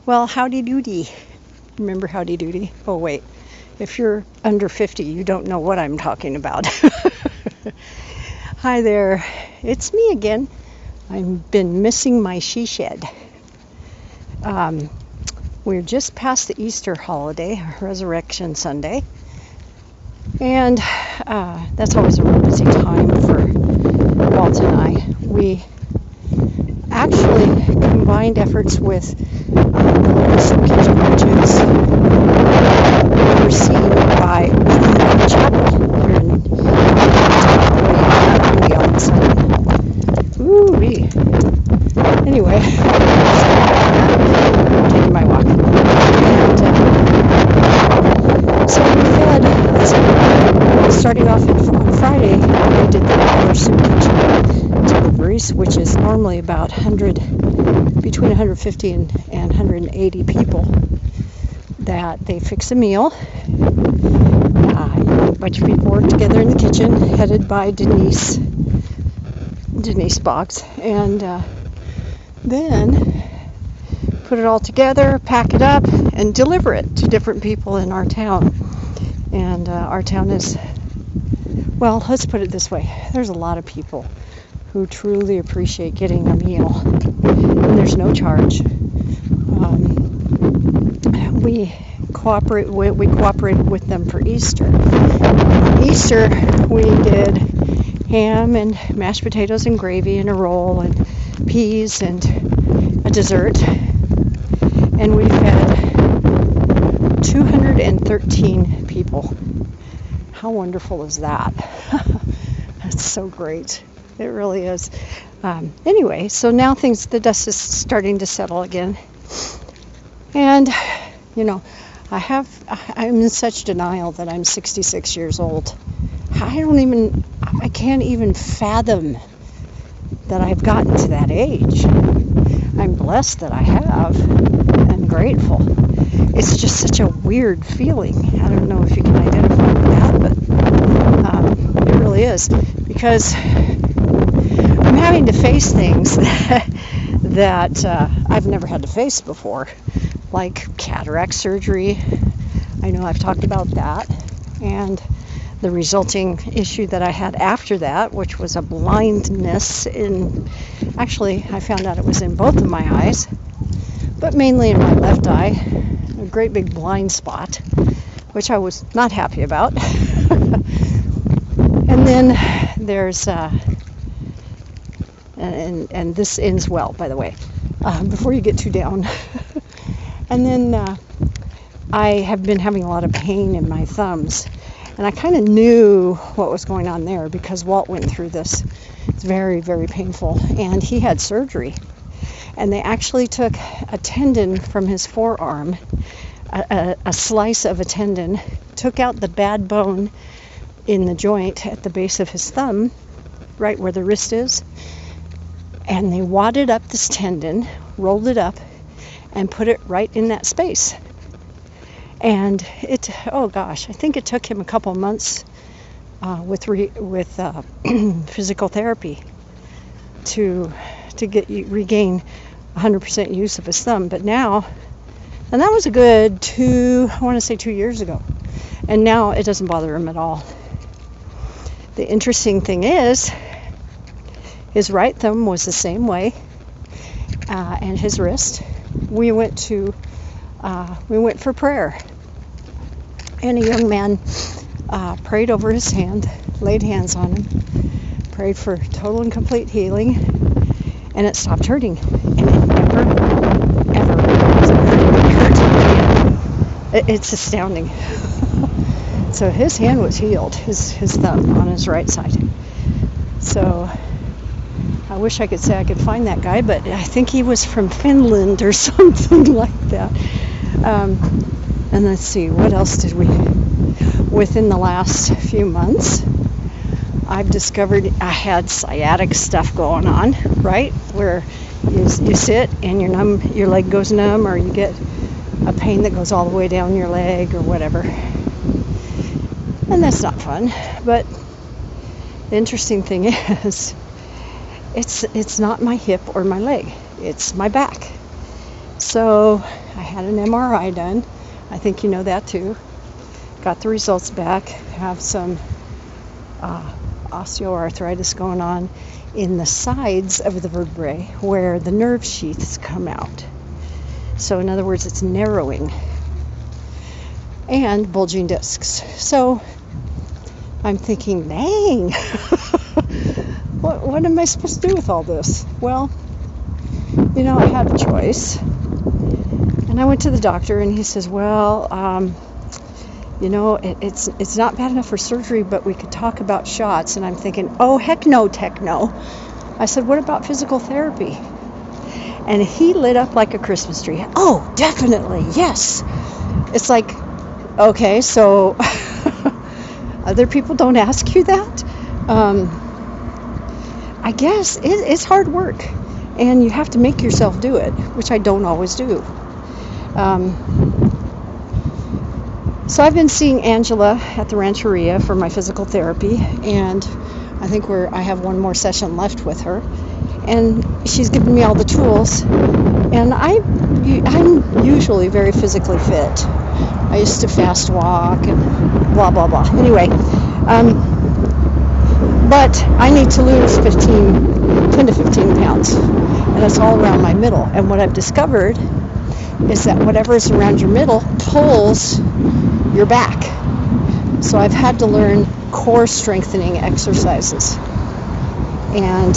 Well, howdy doody. Remember howdy doody? Oh, wait. If you're under 50, you don't know what I'm talking about. Hi there. It's me again. I've been missing my she shed. We're just past the Easter holiday, Resurrection Sunday. And that's always a real busy time for Walt and I. We actually combined efforts with the local soup kitchen, which is overseen by the chapel here in on Sunday. Ooh-wee. Anyway, I'm taking my walk. And so we fed, starting off on Friday, we did the regular soup kitchen deliveries, which is normally about between 150 and 180 people that they fix a meal. A bunch of people work together in the kitchen, headed by Denise Boggs, and then put it all together, pack it up, and deliver it to different people in our town. And our town is, well, let's put it this way. There's a lot of people who truly appreciate getting a meal, and there's no charge. We cooperated with them for Easter. Easter, we did ham and mashed potatoes and gravy and a roll and peas and a dessert, and we fed 213 people. How wonderful is that? That's so great. It really is. Anyway, so now the dust is starting to settle again. And, I'm in such denial that I'm 66 years old. I can't even fathom that I've gotten to that age. I'm blessed that I have and grateful. It's just such a weird feeling. I don't know if you can identify with that, but it really is. Because I'm having to face things that I've never had to face before, like cataract surgery. I know I've talked about that, and the resulting issue that I had after that, which was a blindness actually I found out it was in both of my eyes, but mainly in my left eye, a great big blind spot, which I was not happy about. And then there's and this ends well, by the way, before you get too down. And then I have been having a lot of pain in my thumbs, and I kind of knew what was going on there because Walt went through this. It's very, very painful, and he had surgery, and they actually took a tendon from his forearm, a slice of a tendon, took out the bad bone in the joint at the base of his thumb, right where the wrist is, and they wadded up this tendon, rolled it up, and put it right in that space. And I think it took him a couple months with physical therapy to regain 100% use of his thumb. But now, and that was a good 2 years ago, and now it doesn't bother him at all. The interesting thing is, his right thumb was the same way, and his wrist. We went for prayer, and a young man prayed over his hand, laid hands on him, prayed for total and complete healing, and it stopped hurting, and it never hurt. It's astounding. So his hand was healed, his thumb on his right side. So I wish I could say I could find that guy, but I think he was from Finland or something like that. And let's see, what else did we... Within the last few months, I've discovered I had sciatic stuff going on, right? Where you sit and your leg goes numb, or you get a pain that goes all the way down your leg or whatever. And that's not fun. But the interesting thing is, it's not my hip or my leg. It's my back. So I had an MRI done. I think you know that too. Got the results back. Have some osteoarthritis going on in the sides of the vertebrae where the nerve sheaths come out. So in other words, it's narrowing. And bulging discs. So I'm thinking, dang, what am I supposed to do with all this? Well, I had a choice. And I went to the doctor and he says, well, it's not bad enough for surgery, but we could talk about shots. And I'm thinking, oh, heck no, tech no. I said, what about physical therapy? And he lit up like a Christmas tree. Oh, definitely, yes. It's like, okay, so other people don't ask you that? I guess it's hard work, and you have to make yourself do it, which I don't always do. So I've been seeing Angela at the Rancheria for my physical therapy, and I think I have one more session left with her, and she's given me all the tools, and I'm usually very physically fit. I used to fast walk and blah, blah, blah. Anyway, but I need to lose 10 to 15 pounds, and it's all around my middle. And what I've discovered is that whatever is around your middle pulls your back. So I've had to learn core strengthening exercises. And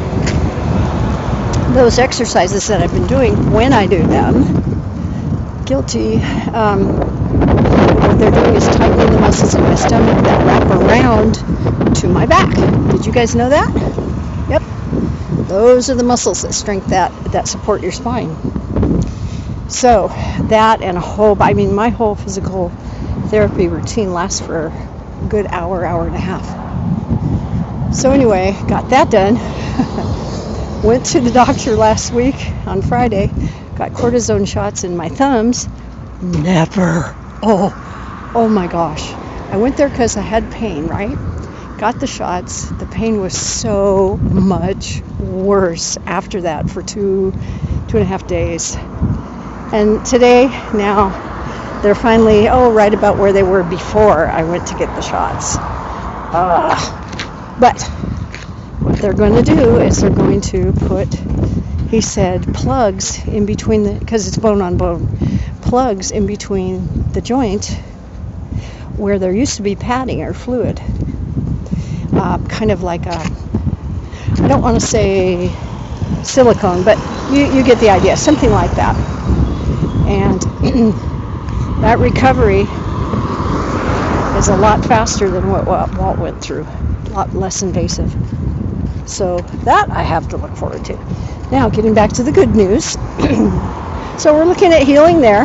those exercises that I've been doing, when I do them, what they're doing is tightening the muscles in my stomach that wrap around to my back. Did you guys know that? Yep. Those are the muscles that support your spine. So that and my whole physical therapy routine lasts for a good hour and a half. So anyway, got that done. Went to the doctor last week on Friday, got cortisone shots in my thumbs. Never. Oh my gosh. I went there because I had pain, right? Got the shots. The pain was so much worse after that for two and a half days. And today, now, they're finally, right about where they were before I went to get the shots. But what they're going to do is they're going to put, he said, plugs in between because it's bone on bone, plugs in between the joint where there used to be padding or fluid. Kind of like I don't want to say silicone, but you get the idea, something like that. And that recovery is a lot faster than what Walt went through, a lot less invasive. So that I have to look forward to. Now, getting back to the good news. So we're looking at healing there.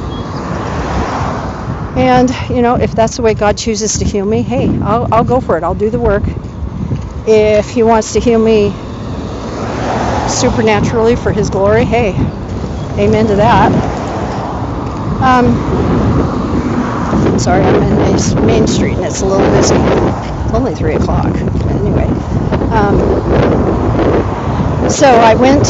And, if that's the way God chooses to heal me, hey, I'll go for it. I'll do the work. If he wants to heal me supernaturally for his glory, hey, amen to that. Sorry, I'm in Main Street and it's a little busy. It's only 3 o'clock. But anyway. So I went,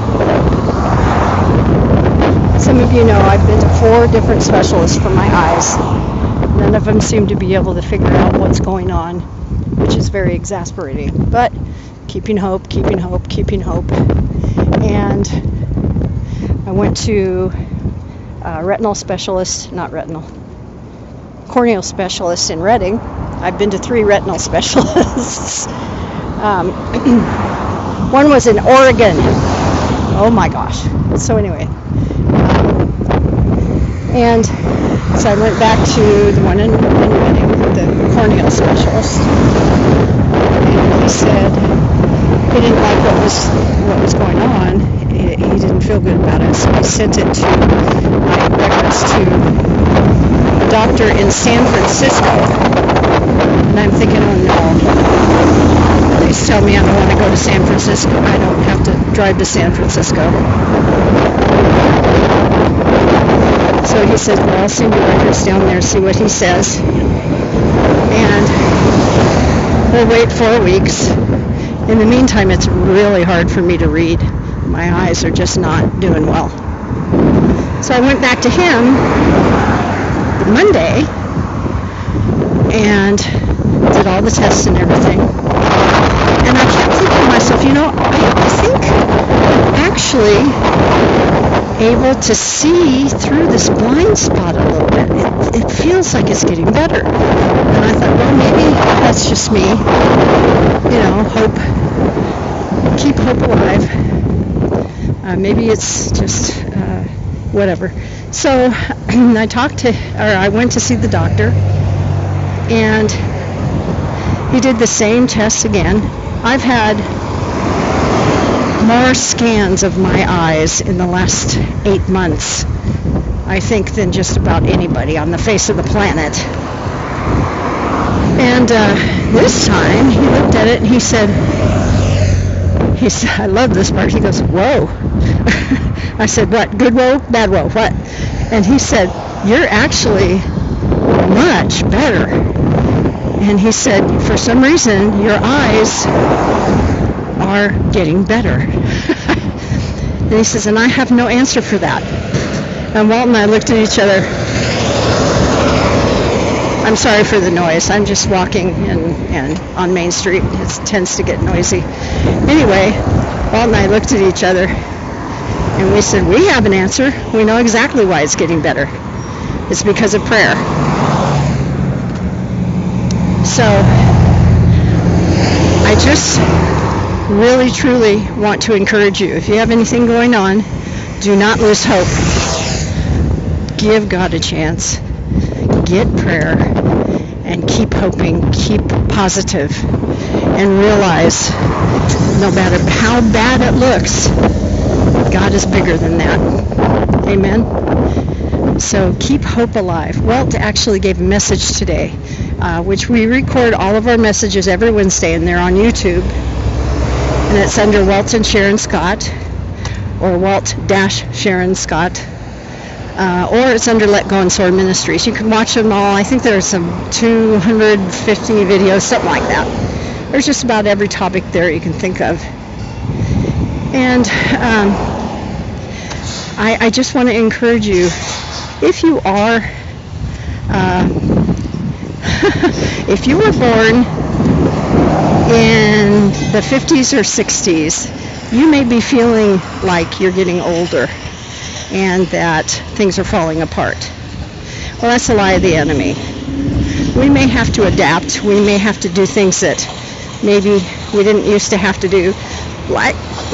some of you know I've been to 4 different specialists for my eyes. None of them seem to be able to figure out what's going on, which is very exasperating. But keeping hope. And I went to corneal specialist in Redding. I've been to 3 retinal specialists. One was in Oregon. Oh my gosh. So anyway, and so I went back to the one in Redding, the corneal specialist, and he said he didn't like what was going on. He didn't feel good about it, so he sent it to my records to a doctor in San Francisco. And I'm thinking, oh no, please tell me I don't want to go to San Francisco. I don't have to drive to San Francisco. So he said, well, I'll send your records down there, see what he says. And we'll wait 4 weeks. In the meantime, it's really hard for me to read. My eyes are just not doing well. So I went back to him Monday and did all the tests and everything. And I kept thinking to myself, I think I'm actually able to see through this blind spot a little bit. It feels like it's getting better. And I thought, well, maybe that's just me. Hope. Keep hope alive. Maybe it's just whatever. So I went to see the doctor, and he did the same tests again. I've had more scans of my eyes in the last 8 months, I think, than just about anybody on the face of the planet. And this time he looked at it and he said, I love this part. He goes, whoa. I said, what? Good whoa? Bad whoa? What? And he said, you're actually much better. And he said, for some reason, your eyes are getting better. And he says, and I have no answer for that. And Walt and I looked at each other. I'm sorry for the noise. I'm just walking and on Main Street. It tends to get noisy. Anyway, Walt and I looked at each other and we said, we have an answer. We know exactly why it's getting better. It's because of prayer. So I just really, truly want to encourage you. If you have anything going on, do not lose hope. Give God a chance. Get prayer and keep hoping, keep positive, and realize no matter how bad it looks, God is bigger than that. Amen? So keep hope alive. Walt actually gave a message today, which we record all of our messages every Wednesday, and they're on YouTube. And it's under Walt and Sharon Scott, or Walt-Sharon Scott. Or it's under Let Go and Soar Ministries. You can watch them all. I think there's some 250 videos, something like that. There's just about every topic there you can think of. And I just want to encourage you, if you are, if you were born in the 50s or 60s, you may be feeling like you're getting older and that things are falling apart. Well, that's a lie of the enemy. We may have to adapt. We may have to do things that maybe we didn't used to have to do, like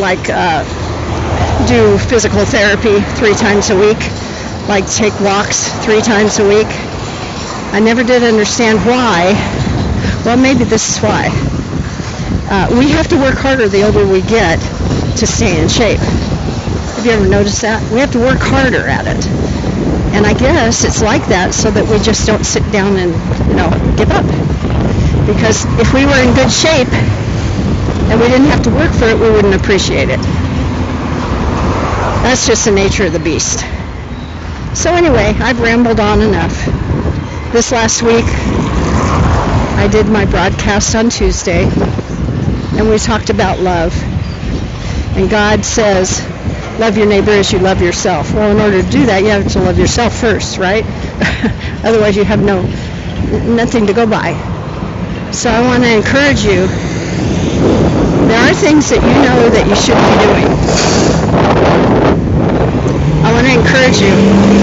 do physical therapy 3 times a week, like take walks 3 times a week. I never did understand why. Well, maybe this is why. We have to work harder the older we get to stay in shape. Have you ever noticed that? We have to work harder at it. And I guess it's like that so that we just don't sit down and, give up. Because if we were in good shape and we didn't have to work for it, we wouldn't appreciate it. That's just the nature of the beast. So anyway, I've rambled on enough. This last week, I did my broadcast on Tuesday, and we talked about love. And God says, love your neighbor as you love yourself. Well, in order to do that, you have to love yourself first, right? Otherwise, you have nothing to go by. So I want to encourage you. There are things that you know that you shouldn't be doing. I want to encourage you.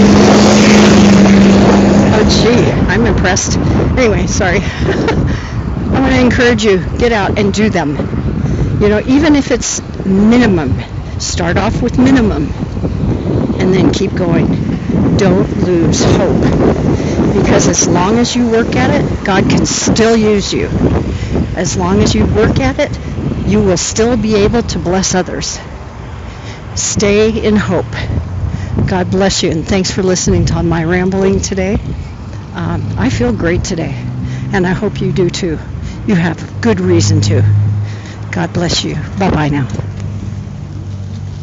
Oh, gee, I'm impressed. Anyway, sorry. I want to encourage you, get out and do them. Even if it's minimum, start off with minimum and then keep going. Don't lose hope. Because as long as you work at it, God can still use you. As long as you work at it, you will still be able to bless others. Stay in hope. God bless you, and thanks for listening to my rambling today. I feel great today, and I hope you do too. You have good reason to. God bless you. Bye-bye now.